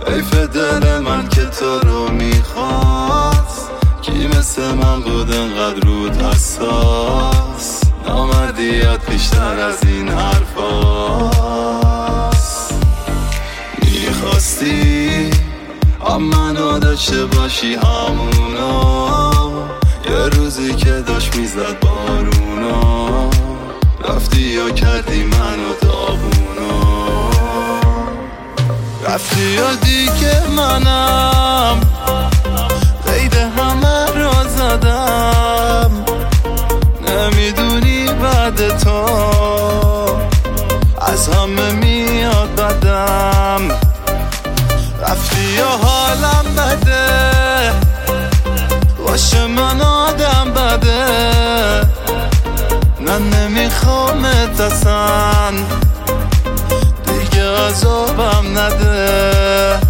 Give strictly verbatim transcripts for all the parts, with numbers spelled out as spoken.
حیف دل من که تو رو میخواست، کی مثل من بود انقدر رود حساس. نامردیت بیشتر از این حرفاست. میخواستی هم منو داشته باشی همونا، یه روزی که داشت میزد بارونا، رفتی یا کردی منو داغونا. رفتی یا دیگه منم قید همه را زدم، نمیدونی بعد تو از همه میاد بدم. رفتی یا حالم بده، باشه من آدم بده، نه نمیخوامت اصلا، دیگه عذابم نده.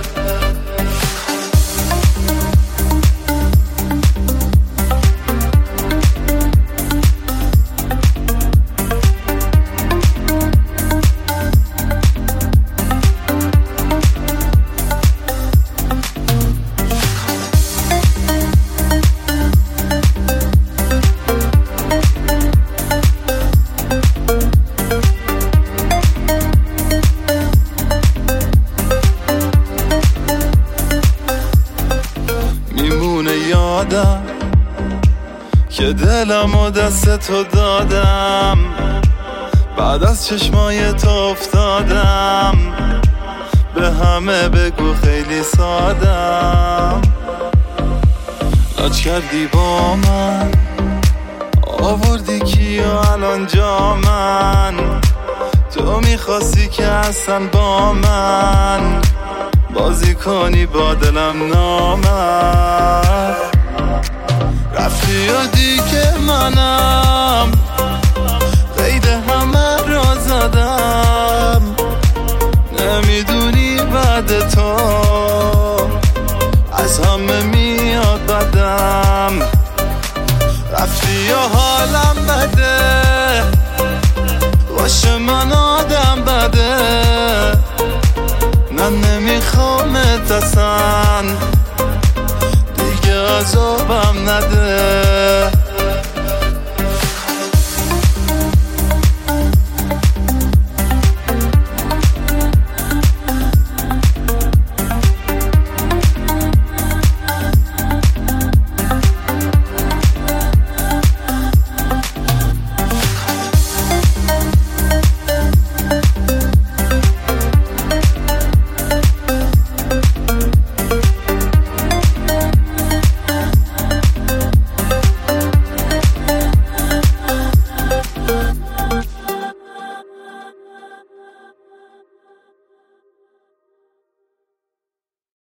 یادم که دلم و دست تو دادم، بعد از چشمای تو افتادم، به همه بگو خیلی سادم. لاج کردی با من، آوردی کیو الان جا من، تو میخواستی که اصلا با من بازی کنی با دلم نامر. رفتی یا دیگه منم قید همه را زدم، نمیدونی بعد تو از همه میاد بدم. رفتی یا حالم بده، باشه من آدم بده، نه نمیخوامت اصلا، دیگه عذابم نده.